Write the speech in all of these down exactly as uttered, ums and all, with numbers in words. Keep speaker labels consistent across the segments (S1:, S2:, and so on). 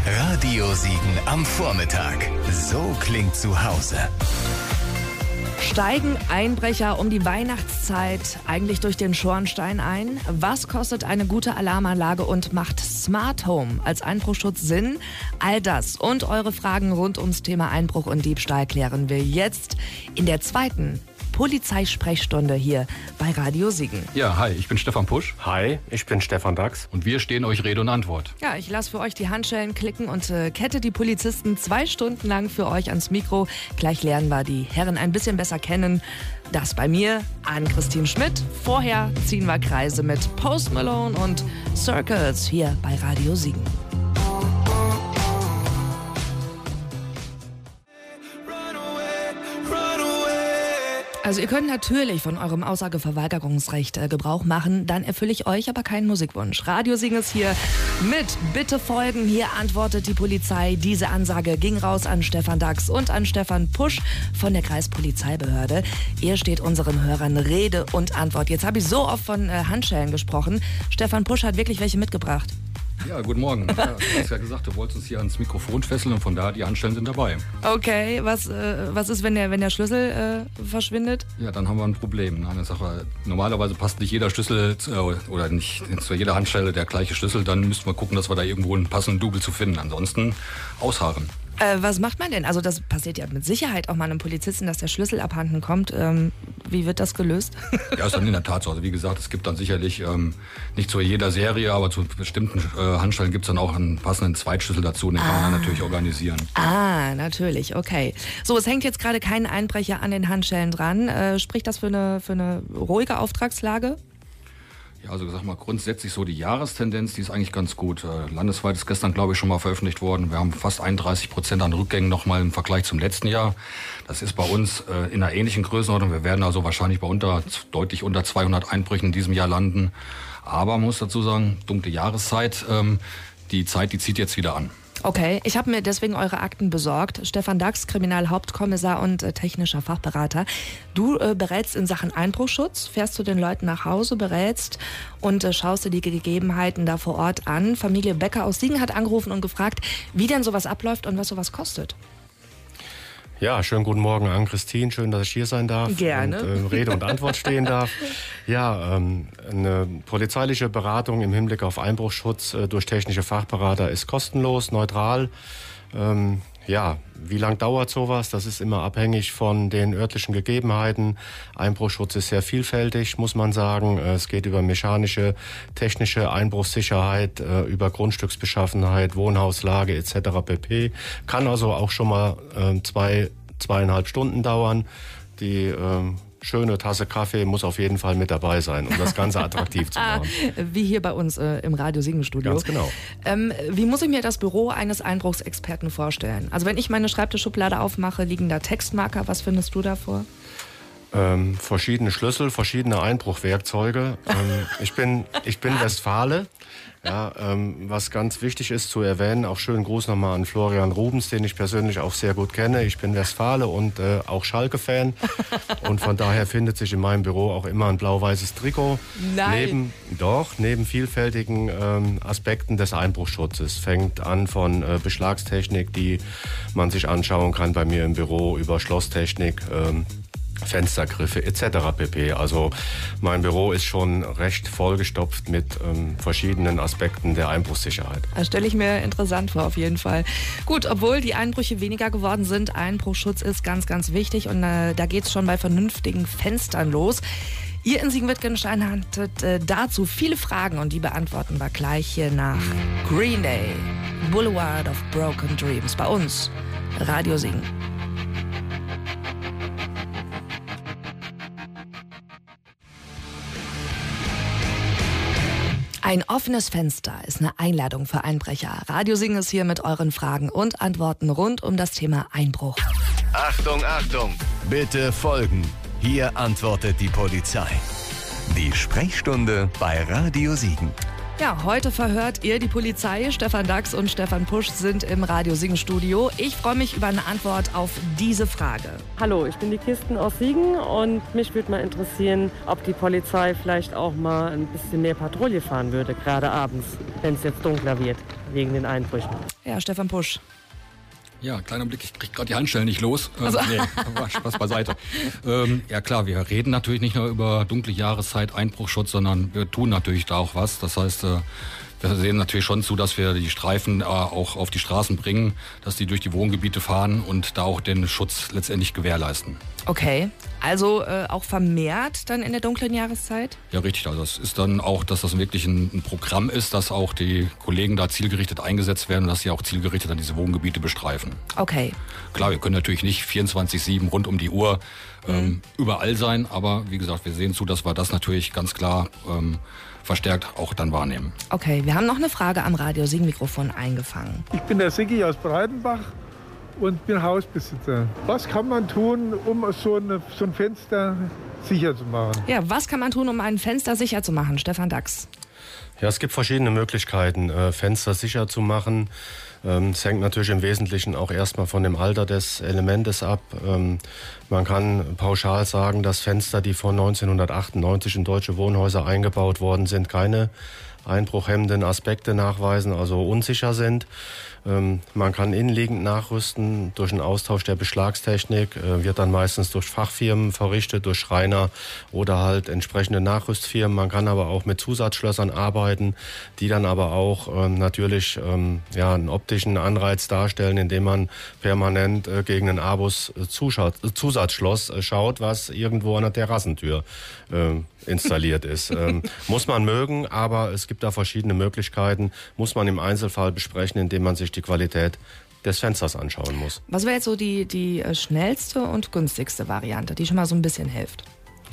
S1: Radio Siegen am Vormittag. So klingt zu Hause.
S2: Steigen Einbrecher um die Weihnachtszeit eigentlich durch den Schornstein ein? Was kostet eine gute Alarmanlage und macht Smart Home als Einbruchschutz Sinn? All das und eure Fragen rund ums Thema Einbruch und Diebstahl klären wir jetzt in der zweiten Polizeisprechstunde hier bei Radio Siegen.
S3: Ja, hi, ich bin Stefan Pusch.
S4: Hi, ich bin Stefan Dax.
S3: Und wir stehen euch Rede und Antwort.
S2: Ja, ich lasse für euch die Handschellen klicken und äh, kette die Polizisten zwei Stunden lang für euch ans Mikro. Gleich lernen wir die Herren ein bisschen besser kennen. Das bei mir, Ann-Christine Schmidt. Vorher ziehen wir Kreise mit Post Malone und Circles hier bei Radio Siegen. Also ihr könnt natürlich von eurem Aussageverweigerungsrecht äh, Gebrauch machen, dann erfülle ich euch aber keinen Musikwunsch. Radio Siegen ist hier mit Bitte folgen. Hier antwortet die Polizei. Diese Ansage ging raus an Stefan Dax und an Stefan Pusch von der Kreispolizeibehörde. Ihr steht unseren Hörern Rede und Antwort. Jetzt habe ich so oft von äh, Handschellen gesprochen. Stefan Pusch hat wirklich welche mitgebracht.
S3: Ja, guten Morgen. Ja, du hast ja gesagt, du wolltest uns hier ans Mikrofon fesseln und von daher, die Handschellen sind dabei.
S2: Okay, was, äh, was ist, wenn der, wenn der Schlüssel äh, verschwindet?
S3: Ja, dann haben wir ein Problem. Eine Sache, normalerweise passt nicht jeder Schlüssel äh, oder nicht zu jeder Handschelle der gleiche Schlüssel. Dann müssten wir gucken, dass wir da irgendwo einen passenden Double zu finden. Ansonsten ausharren.
S2: Äh, was macht man denn? Also das passiert ja mit Sicherheit auch mal einem Polizisten, dass der Schlüssel abhanden kommt. Ähm, wie wird das gelöst?
S3: Ja, ist dann in der Tat so. Also wie gesagt, es gibt dann sicherlich ähm, nicht zu jeder Serie, aber zu bestimmten äh, Handschellen gibt es dann auch einen passenden Zweitschlüssel dazu. Den ah. kann man dann natürlich organisieren.
S2: Ah, natürlich, okay. So, es hängt jetzt gerade kein Einbrecher an den Handschellen dran. Äh, spricht das für eine, für eine ruhige Auftragslage?
S3: Ja, also sag mal, grundsätzlich so die Jahrestendenz, die ist eigentlich ganz gut. Äh, landesweit ist gestern, glaube ich, schon mal veröffentlicht worden. Wir haben fast einunddreißig Prozent an Rückgängen nochmal im Vergleich zum letzten Jahr. Das ist bei uns äh, in einer ähnlichen Größenordnung. Wir werden also wahrscheinlich bei unter, deutlich unter zweihundert Einbrüchen in diesem Jahr landen. Aber man muss dazu sagen, dunkle Jahreszeit, ähm, die Zeit, die zieht jetzt wieder an.
S2: Okay, ich habe mir deswegen eure Akten besorgt. Stefan Dax, Kriminalhauptkommissar und äh, technischer Fachberater. Du äh, berätst in Sachen Einbruchschutz, fährst zu den Leuten nach Hause, berätst und äh, schaust dir die Gegebenheiten da vor Ort an. Familie Becker aus Siegen hat angerufen und gefragt, wie denn sowas abläuft und was sowas kostet.
S4: Ja, schönen guten Morgen an Christine. Schön, dass ich hier sein darf.
S2: Gerne.
S4: Und äh, Rede und Antwort stehen darf. Ja, ähm, eine polizeiliche Beratung im Hinblick auf Einbruchschutz äh, durch technische Fachberater ist kostenlos, neutral. Ähm, ja, wie lang dauert sowas? Das ist immer abhängig von den örtlichen Gegebenheiten. Einbruchschutz ist sehr vielfältig, muss man sagen. Es geht über mechanische, technische Einbruchssicherheit, über Grundstücksbeschaffenheit, Wohnhauslage et cetera pp. Kann also auch schon mal äh, zwei, zweieinhalb Stunden dauern. Die äh, schöne Tasse Kaffee muss auf jeden Fall mit dabei sein, um das Ganze attraktiv zu machen.
S2: Wie hier bei uns äh, im Radio Siegen Studio.
S4: Ganz genau.
S2: Ähm, wie muss ich mir das Büro eines Einbruchsexperten vorstellen? Also wenn ich meine Schreibtischschublade aufmache, liegen da Textmarker. Was findest du da vor?
S4: Ähm, verschiedene Schlüssel, verschiedene Einbruchwerkzeuge. Ähm, ich bin, ich bin Westfale. Ja, ähm, was ganz wichtig ist zu erwähnen, auch schönen Gruß nochmal an Florian Rubens, den ich persönlich auch sehr gut kenne. Ich bin Westfale und äh, auch Schalke-Fan und von daher findet sich in meinem Büro auch immer ein blau-weißes Trikot.
S2: Nein.
S4: Neben, doch, neben vielfältigen ähm, Aspekten des Einbruchschutzes. Fängt an von äh, Beschlagstechnik, die man sich anschauen kann bei mir im Büro, über Schlosstechnik, ähm, Fenstergriffe et cetera pp. Also mein Büro ist schon recht vollgestopft mit ähm, verschiedenen Aspekten der Einbruchssicherheit.
S2: Das stelle ich mir interessant vor, auf jeden Fall. Gut, obwohl die Einbrüche weniger geworden sind, Einbruchschutz ist ganz, ganz wichtig und äh, da geht es schon bei vernünftigen Fenstern los. Ihr in Siegen-Wittgenstein hattet äh, dazu viele Fragen und die beantworten wir gleich hier nach Green Day, Boulevard of Broken Dreams, bei uns, Radio Siegen. Ein offenes Fenster ist eine Einladung für Einbrecher. Radio Siegen ist hier mit euren Fragen und Antworten rund um das Thema Einbruch.
S1: Achtung, Achtung! Bitte folgen. Hier antwortet die Polizei. Die Sprechstunde bei Radio Siegen.
S2: Ja, heute verhört ihr die Polizei. Stefan Dachs und Stefan Pusch sind im Radio Siegen Studio. Ich freue mich über eine Antwort auf diese Frage.
S5: Hallo, ich bin die Kirsten aus Siegen und mich würde mal interessieren, ob die Polizei vielleicht auch mal ein bisschen mehr Patrouille fahren würde, gerade abends, wenn es jetzt dunkler wird, wegen den Einbrüchen.
S2: Ja, Stefan Pusch.
S3: Ja, kleiner Blick, ich kriege gerade die Handschellen nicht los. Ähm,
S2: also.
S3: Nee, Spaß beiseite. ähm, ja klar, wir reden natürlich nicht nur über dunkle Jahreszeit, Einbruchschutz, sondern wir tun natürlich da auch was. Das heißt, äh, wir sehen natürlich schon zu, dass wir die Streifen äh, auch auf die Straßen bringen, dass die durch die Wohngebiete fahren und da auch den Schutz letztendlich gewährleisten.
S2: Okay, also äh, auch vermehrt dann in der dunklen Jahreszeit?
S3: Ja, richtig. Also es ist dann auch, dass das wirklich ein, ein Programm ist, dass auch die Kollegen da zielgerichtet eingesetzt werden und dass sie auch zielgerichtet dann diese Wohngebiete bestreifen.
S2: Okay.
S3: Klar, wir können natürlich nicht vierundzwanzig sieben rund um die Uhr ähm, mhm. überall sein, aber wie gesagt, wir sehen zu, dass wir das natürlich ganz klar ähm, verstärkt auch dann wahrnehmen.
S2: Okay, wir haben noch eine Frage am Radio Siegen Mikrofon eingefangen.
S6: Ich bin der Siggi aus Breitenbach und bin Hausbesitzer. Was kann man tun, um so, eine, so ein Fenster sicher zu machen?
S2: Ja, was kann man tun, um ein Fenster sicher zu machen, Stefan Dachs?
S4: Ja, es gibt verschiedene Möglichkeiten, äh, Fenster sicher zu machen. Ähm, es hängt natürlich im Wesentlichen auch erstmal von dem Alter des Elementes ab. Ähm, man kann pauschal sagen, dass Fenster, die von neunzehnhundertachtundneunzig in deutsche Wohnhäuser eingebaut worden sind, keine einbruchhemmenden Aspekte nachweisen, also unsicher sind. Ähm, man kann innenliegend nachrüsten durch einen Austausch der Beschlagstechnik, äh, wird dann meistens durch Fachfirmen verrichtet, durch Schreiner oder halt entsprechende Nachrüstfirmen. Man kann aber auch mit Zusatzschlössern arbeiten, die dann aber auch ähm, natürlich ähm, ja, einen optischen Anreiz darstellen, indem man permanent äh, gegen ein Abus äh, Zusatzschloss äh, schaut, was irgendwo an der Terrassentür äh, installiert ist. Ähm, muss man mögen, aber es gibt da verschiedene Möglichkeiten, muss man im Einzelfall besprechen, indem man sich die Qualität des Fensters anschauen muss.
S2: Was wäre jetzt so die, die schnellste und günstigste Variante, die schon mal so ein bisschen hilft?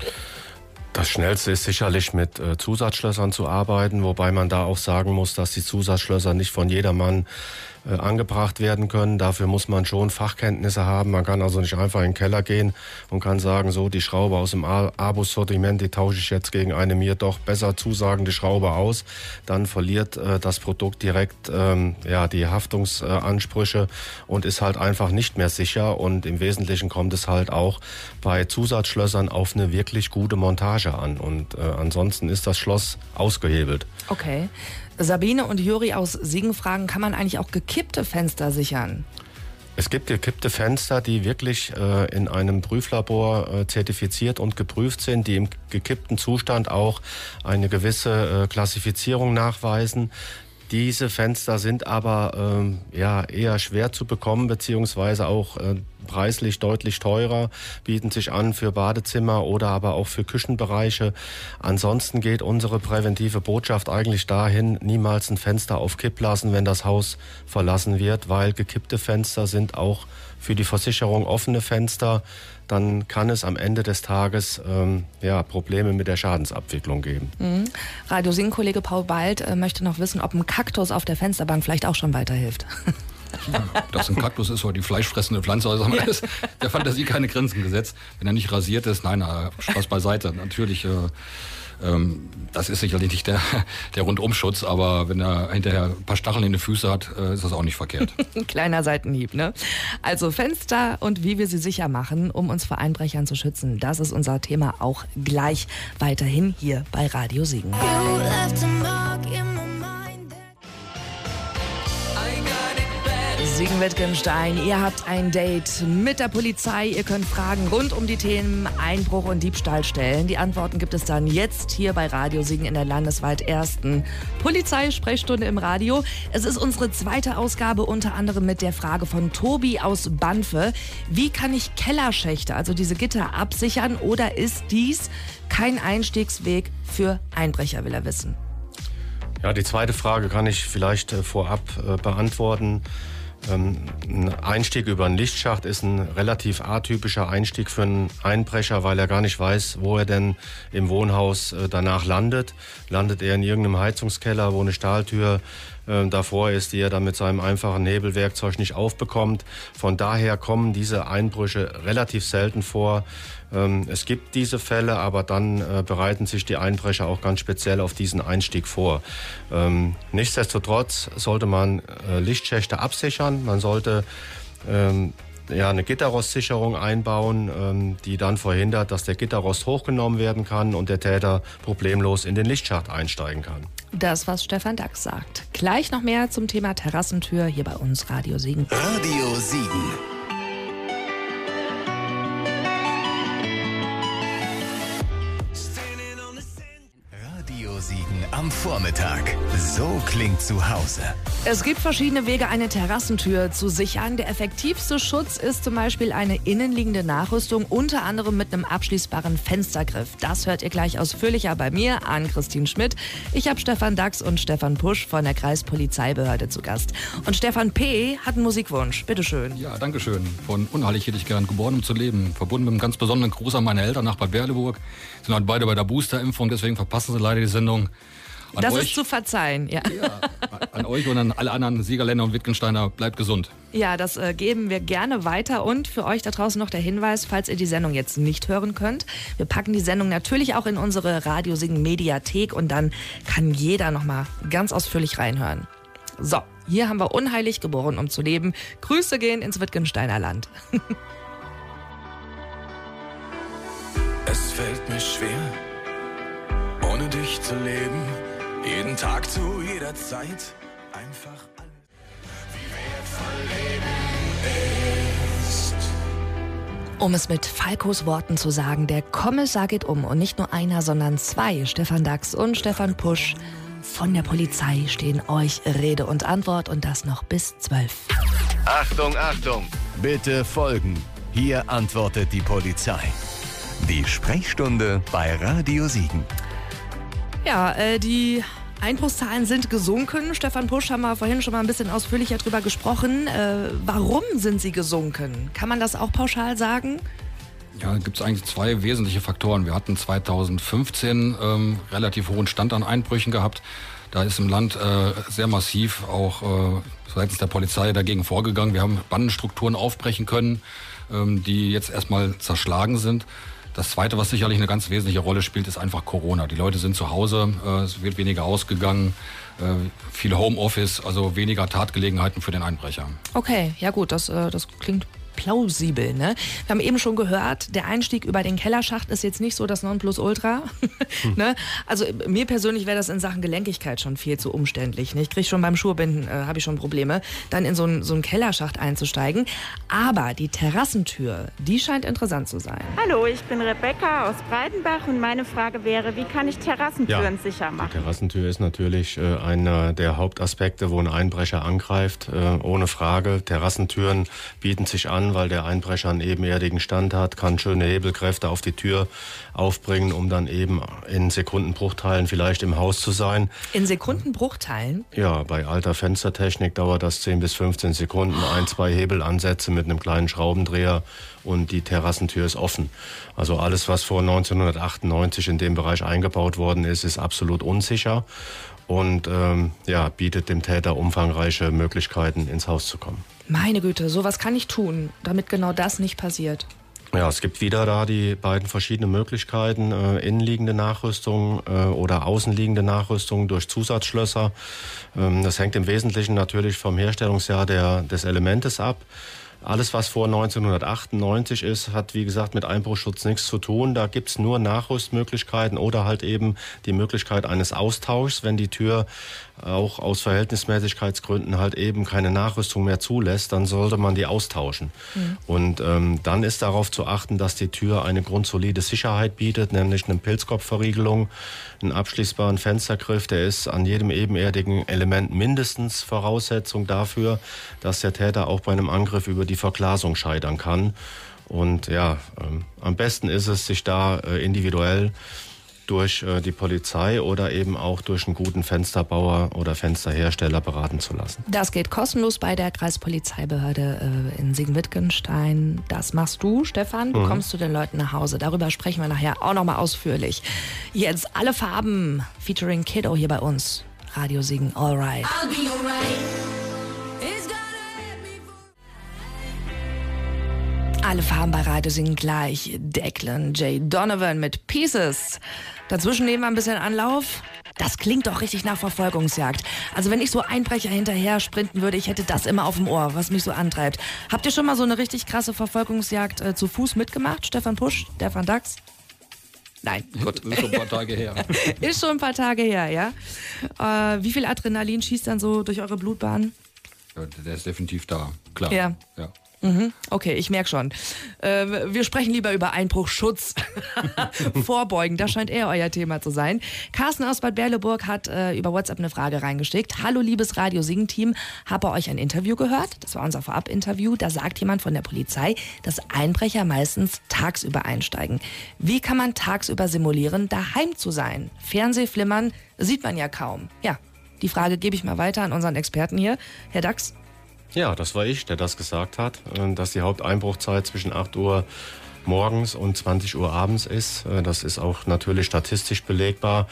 S4: Das Schnellste ist sicherlich mit äh, Zusatzschlössern zu arbeiten, wobei man da auch sagen muss, dass die Zusatzschlösser nicht von jedermann äh, angebracht werden können. Dafür muss man schon Fachkenntnisse haben. Man kann also nicht einfach in den Keller gehen und kann sagen, so die Schraube aus dem Abus-Sortiment, die tausche ich jetzt gegen eine mir doch besser zusagende Schraube aus. Dann verliert äh, das Produkt direkt ähm, ja, die Haftungsansprüche und ist halt einfach nicht mehr sicher. Und im Wesentlichen kommt es halt auch bei Zusatzschlössern auf eine wirklich gute Montage an. Und äh, ansonsten ist das Schloss ausgehebelt.
S2: Okay. Sabine und Juri aus Siegen fragen, kann man eigentlich auch gekippte Fenster sichern?
S4: Es gibt gekippte Fenster, die wirklich äh, in einem Prüflabor äh, zertifiziert und geprüft sind, die im gekippten Zustand auch eine gewisse äh, Klassifizierung nachweisen. Diese Fenster sind aber ähm, ja, eher schwer zu bekommen, beziehungsweise auch äh, preislich deutlich teurer, bieten sich an für Badezimmer oder aber auch für Küchenbereiche. Ansonsten geht unsere präventive Botschaft eigentlich dahin, niemals ein Fenster auf Kipp lassen, wenn das Haus verlassen wird, weil gekippte Fenster sind auch für die Versicherung offene Fenster. Dann kann es am Ende des Tages ähm, ja, Probleme mit der Schadensabwicklung geben.
S2: Mhm. Radio Siegen-Kollege Paul Bald äh, möchte noch wissen, ob ein Kaktus auf der Fensterbank vielleicht auch schon weiterhilft.
S3: Ja, dass ein Kaktus ist oder die fleischfressende Pflanze, also ja. ist der Fantasie keine Grenzen gesetzt. Wenn er nicht rasiert ist, nein, Spaß beiseite. Natürlich, äh, ähm, das ist sicherlich nicht der, der Rundumschutz, aber wenn er hinterher ein paar Stacheln in den Füßen hat, äh, ist das auch nicht verkehrt.
S2: Ein kleiner Seitenhieb, ne? Also Fenster und wie wir sie sicher machen, um uns vor Einbrechern zu schützen, das ist unser Thema auch gleich weiterhin hier bei Radio Siegen. Siegen-Wittgenstein, ihr habt ein Date mit der Polizei. Ihr könnt Fragen rund um die Themen Einbruch und Diebstahl stellen. Die Antworten gibt es dann jetzt hier bei Radio Siegen in der landesweit ersten Polizeisprechstunde im Radio. Es ist unsere zweite Ausgabe, unter anderem mit der Frage von Tobi aus Banfe. Wie kann ich Kellerschächte, also diese Gitter, absichern, oder ist dies kein Einstiegsweg für Einbrecher, will er wissen.
S4: Ja, die zweite Frage kann ich vielleicht äh, vorab äh, beantworten. Ein Einstieg über einen Lichtschacht ist ein relativ atypischer Einstieg für einen Einbrecher, weil er gar nicht weiß, wo er denn im Wohnhaus danach landet. Landet er in irgendeinem Heizungskeller, wo eine Stahltür äh, davor ist, die er dann mit seinem einfachen Hebelwerkzeug nicht aufbekommt. Von daher kommen diese Einbrüche relativ selten vor. Ähm, es gibt diese Fälle, aber dann äh, bereiten sich die Einbrecher auch ganz speziell auf diesen Einstieg vor. Ähm, nichtsdestotrotz sollte man äh, Lichtschächte absichern. Man sollte ähm, ja, eine Gitterrostsicherung einbauen, ähm, die dann verhindert, dass der Gitterrost hochgenommen werden kann und der Täter problemlos in den Lichtschacht einsteigen kann.
S2: Das, was Stefan Dachs sagt. Gleich noch mehr zum Thema Terrassentür hier bei uns Radio Siegen.
S1: Radio Siegen. Radio Siegen am Vormittag. So klingt zu Hause.
S2: Es gibt verschiedene Wege, eine Terrassentür zu sichern. Der effektivste Schutz ist zum Beispiel eine innenliegende Nachrüstung, unter anderem mit einem abschließbaren Fenstergriff. Das hört ihr gleich ausführlicher bei mir, an Christine Schmidt. Ich habe Stefan Dachs und Stefan Pusch von der Kreispolizeibehörde zu Gast. Und Stefan P. hat einen Musikwunsch. Bitteschön.
S3: Ja, danke schön. Von Unheilig hätte ich gern, geboren um zu leben. Verbunden mit einem ganz besonderen Gruß an meine Eltern nach Bad Berleburg. Sind halt beide bei der Boosterimpfung, deswegen verpassen sie leider die Sendung. An
S2: das
S3: euch,
S2: ist zu verzeihen, ja.
S3: ja. An euch und an alle anderen Siegerländer und Wittgensteiner, bleibt gesund.
S2: Ja, das äh, geben wir gerne weiter. Und für euch da draußen noch der Hinweis, falls ihr die Sendung jetzt nicht hören könnt. Wir packen die Sendung natürlich auch in unsere Radio Siegen Mediathek und dann kann jeder nochmal ganz ausführlich reinhören. So, hier haben wir Unheilig, geboren um zu leben. Grüße gehen ins Wittgensteiner Land.
S7: Es fällt mir schwer, ohne dich zu leben. Jeden Tag zu jeder Zeit. Einfach alles, wie wertvoll Leben ist.
S2: Um es mit Falkos Worten zu sagen, der Kommissar geht um. Und nicht nur einer, sondern zwei. Stefan Dachs und Stefan Pusch von der Polizei stehen euch Rede und Antwort. Und das noch bis zwölf.
S1: Achtung, Achtung! Bitte folgen. Hier antwortet die Polizei. Die Sprechstunde bei Radio Siegen.
S2: Ja, äh, die Einbruchszahlen sind gesunken. Stefan Pusch, haben wir vorhin schon mal ein bisschen ausführlicher drüber gesprochen. Äh, warum sind sie gesunken? Kann man das auch pauschal sagen?
S3: Ja, gibt es eigentlich zwei wesentliche Faktoren. Wir hatten zweitausendfünfzehn ähm, relativ hohen Stand an Einbrüchen gehabt. Da ist im Land äh, sehr massiv auch äh, seitens der Polizei dagegen vorgegangen. Wir haben Bandenstrukturen aufbrechen können, ähm, die jetzt erstmal zerschlagen sind. Das Zweite, was sicherlich eine ganz wesentliche Rolle spielt, ist einfach Corona. Die Leute sind zu Hause, äh, es wird weniger ausgegangen, äh, viel Homeoffice, also weniger Tatgelegenheiten für den Einbrecher.
S2: Okay, ja gut, das, äh, das klingt plausibel, ne? Wir haben eben schon gehört, der Einstieg über den Kellerschacht ist jetzt nicht so das Nonplusultra. Hm. ne? Also mir persönlich wäre das in Sachen Gelenkigkeit schon viel zu umständlich. Ne? Ich kriege schon beim Schuhbinden, äh, habe ich schon Probleme, dann in so einen so einen Kellerschacht einzusteigen. Aber die Terrassentür, die scheint interessant zu sein.
S8: Hallo, ich bin Rebecca aus Breidenbach und meine Frage wäre, wie kann ich Terrassentüren
S4: ja,
S8: sicher machen?
S4: Die Terrassentür ist natürlich äh, einer der Hauptaspekte, wo ein Einbrecher angreift, äh, ohne Frage. Terrassentüren bieten sich an, weil der Einbrecher einen ebenerdigen Stand hat, kann schöne Hebelkräfte auf die Tür aufbringen, um dann eben in Sekundenbruchteilen vielleicht im Haus zu sein.
S2: In Sekundenbruchteilen?
S4: Ja, bei alter Fenstertechnik dauert das zehn bis fünfzehn Sekunden, ein, zwei Hebelansätze mit einem kleinen Schraubendreher und die Terrassentür ist offen. Also alles, was vor neunzehnhundertachtundneunzig in dem Bereich eingebaut worden ist, ist absolut unsicher und ähm, ja, bietet dem Täter umfangreiche Möglichkeiten, ins Haus zu kommen.
S2: Meine Güte, sowas kann ich tun, damit genau das nicht passiert.
S4: Ja, es gibt wieder da die beiden verschiedenen Möglichkeiten, äh, innenliegende Nachrüstung äh, oder außenliegende Nachrüstung durch Zusatzschlösser. Ähm, das hängt im Wesentlichen natürlich vom Herstellungsjahr der, des Elementes ab. Alles, was vor neunzehnhundertachtundneunzig ist, hat, wie gesagt, mit Einbruchschutz nichts zu tun. Da gibt's nur Nachrüstmöglichkeiten oder halt eben die Möglichkeit eines Austauschs, wenn die Tür auch aus Verhältnismäßigkeitsgründen halt eben keine Nachrüstung mehr zulässt, dann sollte man die austauschen. Mhm. Und ähm, dann ist darauf zu achten, dass die Tür eine grundsolide Sicherheit bietet, nämlich eine Pilzkopfverriegelung, einen abschließbaren Fenstergriff. Der ist an jedem ebenerdigen Element mindestens Voraussetzung dafür, dass der Täter auch bei einem Angriff über die Verglasung scheitern kann. Und ja, ähm, am besten ist es, sich da äh, individuell durch äh, die Polizei oder eben auch durch einen guten Fensterbauer oder Fensterhersteller beraten zu lassen.
S2: Das geht kostenlos bei der Kreispolizeibehörde äh, in Siegen-Wittgenstein. Das machst du, Stefan. Du mhm. kommst zu den Leuten nach Hause. Darüber sprechen wir nachher auch nochmal ausführlich. Jetzt alle Farben featuring Kiddo hier bei uns. Radio Siegen, alright.
S9: I'll be alright.
S2: Alle Farben bei Radio Siegen gleich. Declan J. Donovan mit Pieces. Dazwischen nehmen wir ein bisschen Anlauf. Das klingt doch richtig nach Verfolgungsjagd. Also wenn ich so Einbrecher hinterher sprinten würde, ich hätte das immer auf dem Ohr, was mich so antreibt. Habt ihr schon mal so eine richtig krasse Verfolgungsjagd äh, zu Fuß mitgemacht? Stefan Pusch, Stefan Dax? Nein, gut.
S3: Ist schon ein paar Tage her.
S2: Ist schon ein paar Tage her, ja. Äh, wie viel Adrenalin schießt dann so durch eure Blutbahn?
S3: Ja, der ist definitiv da, klar.
S2: Ja.
S3: ja.
S2: Mhm. Okay, ich merke schon. Äh, wir sprechen lieber über Einbruchschutz. Vorbeugen, das scheint eher euer Thema zu sein. Carsten aus Bad Berleburg hat äh, über WhatsApp eine Frage reingeschickt. Hallo liebes Radio Siegen-Team, habe euch ein Interview gehört? Das war unser Vorab-Interview. Da sagt jemand von der Polizei, dass Einbrecher meistens tagsüber einsteigen. Wie kann man tagsüber simulieren, daheim zu sein? Fernsehflimmern sieht man ja kaum. Ja, die Frage gebe ich mal weiter an unseren Experten hier. Herr Dax?
S4: Ja, das war ich, der das gesagt hat, dass die Haupteinbruchzeit zwischen acht Uhr morgens und zwanzig Uhr abends ist. Das ist auch natürlich statistisch belegbar.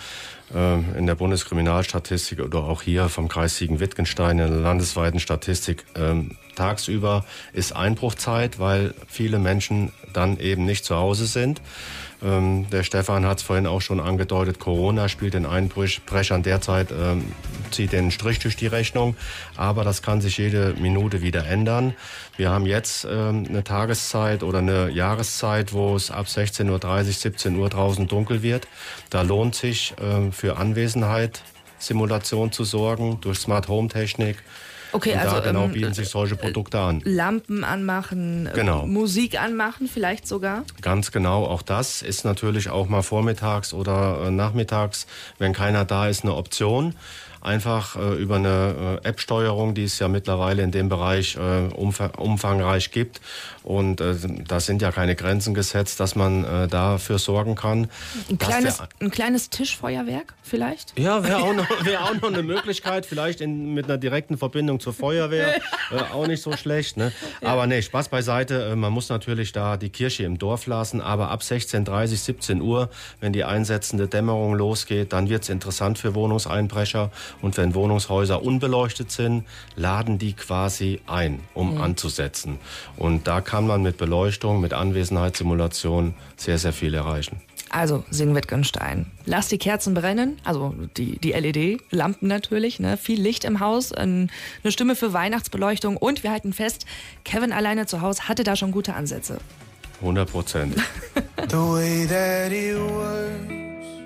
S4: In der Bundeskriminalstatistik oder auch hier vom Kreis Siegen-Wittgenstein in der landesweiten Statistik. Tagsüber ist Einbruchzeit, weil viele Menschen dann eben nicht zu Hause sind. Ähm, der Stefan hat es vorhin auch schon angedeutet, Corona spielt den Einbrechern derzeit, ähm, zieht den Strich durch die Rechnung, aber das kann sich jede Minute wieder ändern. Wir haben jetzt ähm, eine Tageszeit oder eine Jahreszeit, wo es ab sechzehn Uhr dreißig, siebzehn Uhr draußen dunkel wird. Da lohnt sich ähm, für Anwesenheit, Simulation zu sorgen durch Smart Home Technik.
S2: Okay,
S4: und
S2: also
S4: da genau
S2: ähm,
S4: bieten sich solche Produkte an.
S2: Lampen anmachen,
S4: Genau.
S2: Musik anmachen vielleicht sogar?
S4: Ganz genau, auch das ist natürlich auch mal vormittags oder äh, nachmittags, wenn keiner da ist, eine Option. Einfach äh, über eine äh, App-Steuerung, die es ja mittlerweile in dem Bereich äh, umf- umfangreich gibt. Und äh, da sind ja keine Grenzen gesetzt, dass man äh, dafür sorgen kann.
S2: Ein kleines,
S4: der,
S2: ein kleines Tischfeuerwerk vielleicht?
S4: ja, wäre auch, noch, wär auch noch eine Möglichkeit, vielleicht in, mit einer direkten Verbindung zur Feuerwehr. Äh, auch nicht so schlecht. Ne? Aber nee, Spaß beiseite. Äh, man muss natürlich da die Kirche im Dorf lassen. Aber ab sechzehn Uhr dreißig, siebzehn Uhr, wenn die einsetzende Dämmerung losgeht, dann wird es interessant für Wohnungseinbrecher. Und wenn Wohnungshäuser unbeleuchtet sind, laden die quasi ein, um mhm. anzusetzen. Und da kann man mit Beleuchtung, mit Anwesenheitssimulation sehr, sehr viel erreichen.
S2: Also, Siegen-Wittgenstein. Lass die Kerzen brennen, also die, die L E D-Lampen natürlich, ne? Viel Licht im Haus, eine Stimme für Weihnachtsbeleuchtung und wir halten fest, Kevin alleine zu Hause hatte da schon gute Ansätze.
S4: hundert Prozent.
S7: The way that it works.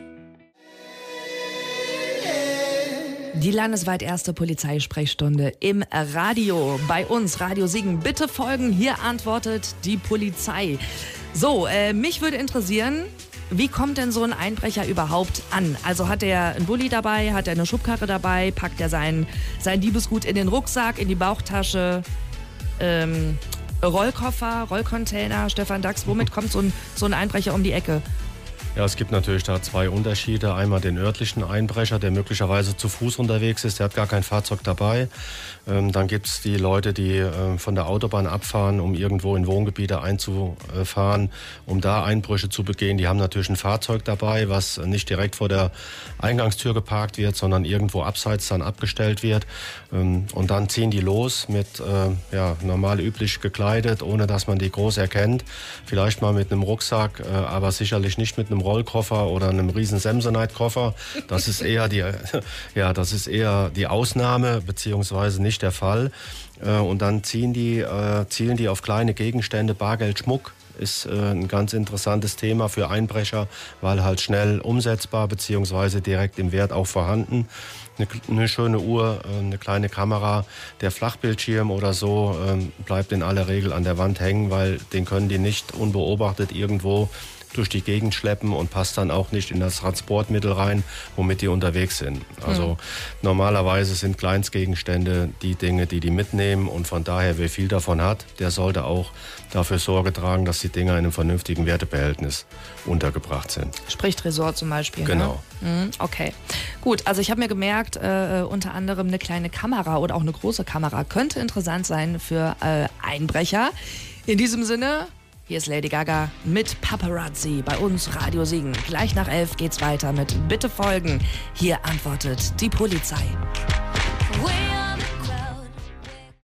S2: Die landesweit erste Polizeisprechstunde im Radio. Bei uns, Radio Siegen. Bitte folgen, hier antwortet die Polizei. So, äh, mich würde interessieren, wie kommt denn so ein Einbrecher überhaupt an? Also hat er einen Bulli dabei, hat er eine Schubkarre dabei, packt er sein, sein Diebesgut in den Rucksack, in die Bauchtasche, ähm, Rollkoffer, Rollcontainer, Stefan Dax, womit kommt so ein, so ein Einbrecher um die Ecke?
S4: Ja, es gibt natürlich da zwei Unterschiede. Einmal den örtlichen Einbrecher, der möglicherweise zu Fuß unterwegs ist, der hat gar kein Fahrzeug dabei. Ähm, dann gibt es die Leute, die äh, von der Autobahn abfahren, um irgendwo in Wohngebiete einzufahren, um da Einbrüche zu begehen. Die haben natürlich ein Fahrzeug dabei, was nicht direkt vor der Eingangstür geparkt wird, sondern irgendwo abseits dann abgestellt wird. Ähm, und dann ziehen die los mit äh, ja, normal üblich gekleidet, ohne dass man die groß erkennt. Vielleicht mal mit einem Rucksack, äh, aber sicherlich nicht mit einem Rollkoffer oder einem riesen Samsonite-Koffer. Das ist eher die, ja, das ist eher die Ausnahme, beziehungsweise nicht der Fall. Und dann ziehen die, äh, zielen die auf kleine Gegenstände. Bargeld, Schmuck ist äh, ein ganz interessantes Thema für Einbrecher, weil halt schnell umsetzbar, beziehungsweise direkt im Wert auch vorhanden. Eine, eine schöne Uhr, eine kleine Kamera, der Flachbildschirm oder so äh, bleibt in aller Regel an der Wand hängen, weil den können die nicht unbeobachtet irgendwo durch die Gegend schleppen und passt dann auch nicht in das Transportmittel rein, womit die unterwegs sind. Also mhm. normalerweise sind Kleinstgegenstände die Dinge, die die mitnehmen und von daher, wer viel davon hat, der sollte auch dafür Sorge tragen, dass die Dinger in einem vernünftigen Wertebehältnis untergebracht sind.
S2: Sprich Tresor zum Beispiel.
S4: Genau.
S2: Ne? Mhm, okay. Gut, also ich habe mir gemerkt, äh, unter anderem eine kleine Kamera oder auch eine große Kamera könnte interessant sein für äh, Einbrecher. In diesem Sinne, Hier ist Lady Gaga mit Paparazzi bei uns Radio Siegen. Gleich nach elf geht's weiter mit Bitte folgen. Hier antwortet die Polizei. We